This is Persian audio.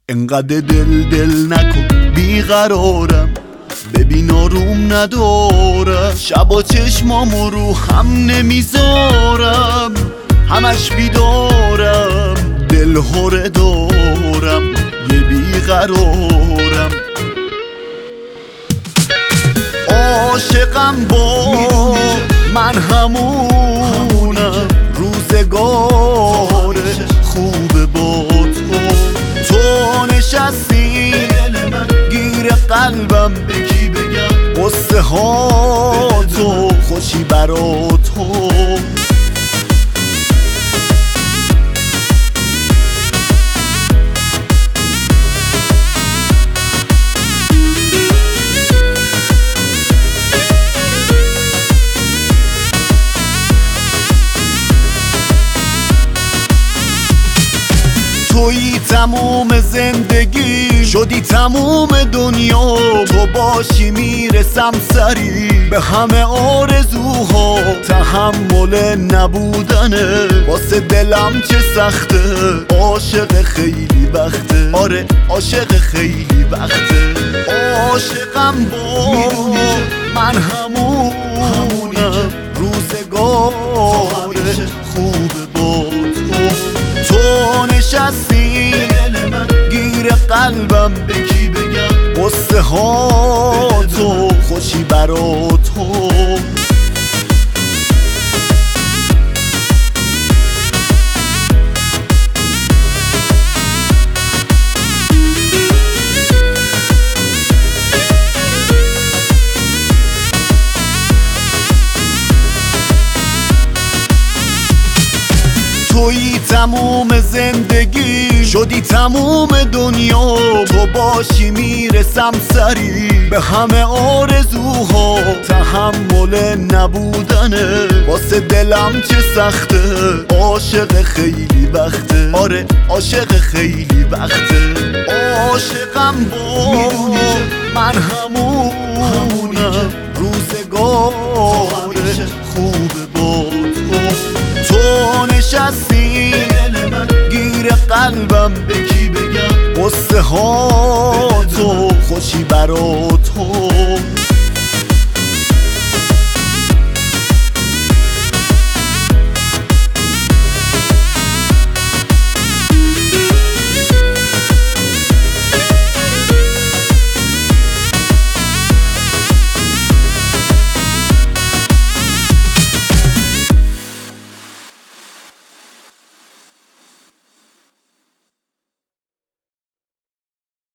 انقدر دل نکن بیقرارم، ببین آروم ندارم، شبا چشمامو رو هم نمیذارم، همش بیدارم، دل هره دارم، یه بیقرارم، عاشقم با من همونم، روزگار خوب با تو نشستی گیر قلبم، بکی بگم قصه ها تو خوشی برا تو. تویی تموم زندگی، شدی تموم دنیا، تو باشی میرسم سری به همه آرزوها، تحمل نبودنه واسه دلم چه سخته، عاشق خیلی وقته، آره عاشق خیلی وقته، عاشقم با من همونم، روزگار خوب با تو نشستی گیر قلبم، بکی بگم قصه ها تو خوشی برا تو. تویی تموم زندگی، شدی تموم دنیا، تو باشی میرسم سری به همه آرزوها، تحمل نبودنه واسه دلم چه سخته، عاشق خیلی وقته، آره عاشق خیلی وقته، عاشقم با من همونم، روزگار خوب با تو نشستی گیر قلبم، بکی بگم قصه ها تو خوشی برا